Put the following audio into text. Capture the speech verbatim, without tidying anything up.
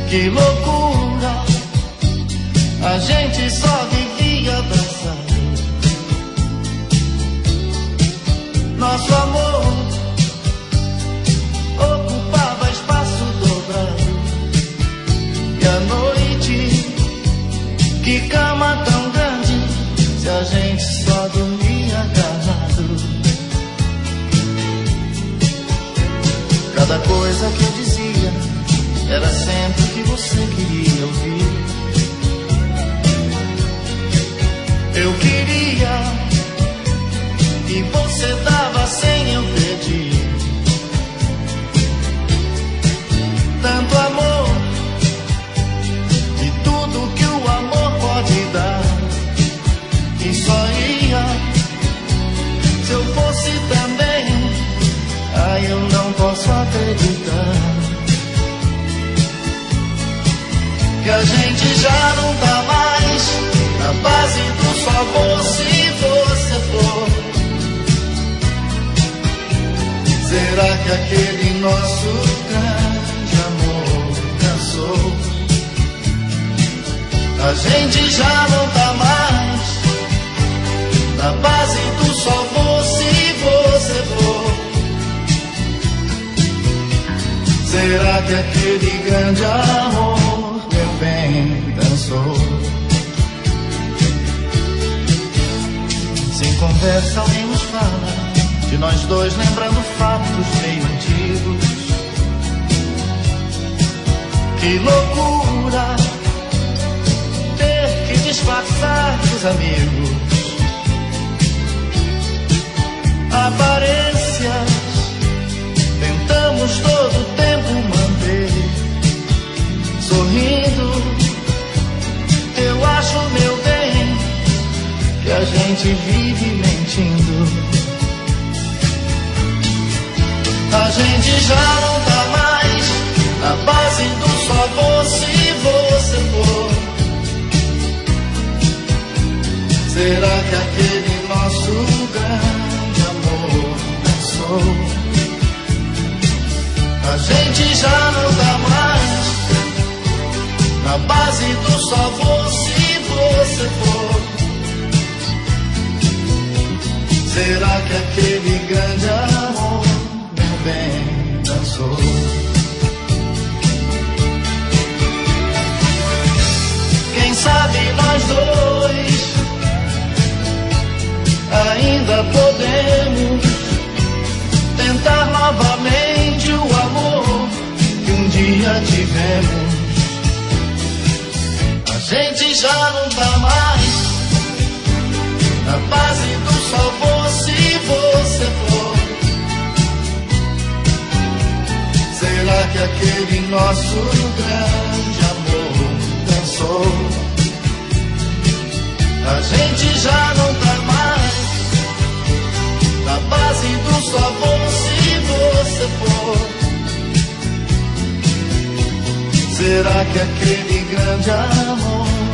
Que loucura, a gente só vivia dançando. Nosso amor ocupava espaço dobrado. E a noite, que cama tão grande, se a gente só dormia agarrado. Cada coisa que eu dizia era sempre o que você queria ouvir. Eu queria e você dava sem eu pedir. Tanto amor e tudo que o amor pode dar. E só ia se eu fosse também. Ai, eu não posso acreditar que a gente já não tá mais na base do só vou se você for. Será que aquele nosso grande amor cansou? A gente já não tá mais na base do só vou se você for. Será que aquele grande amor, meu bem, dançou? Sem conversa alguém nos fala de nós dois, lembrando fatos meio antigos. Que loucura ter que disfarçar dos amigos. Aparências tentamos todo o tempo manter. Sorrindo, eu acho, meu bem, que a gente vive mentindo. A gente já não tá mais na base do só vou se você for. Será que aquele nosso grande amor passou? A gente já não tá mais na base do só vou se você for. Será que aquele grande amor, meu bem, dançou? Quem sabe nós dois ainda podemos tentar novamente o amor que um dia tivemos. A gente já não tá mais na base do só vou se você for. Será que aquele nosso grande amor dançou? A gente já não tá mais na base do só vou se você for. Será que aquele grande amor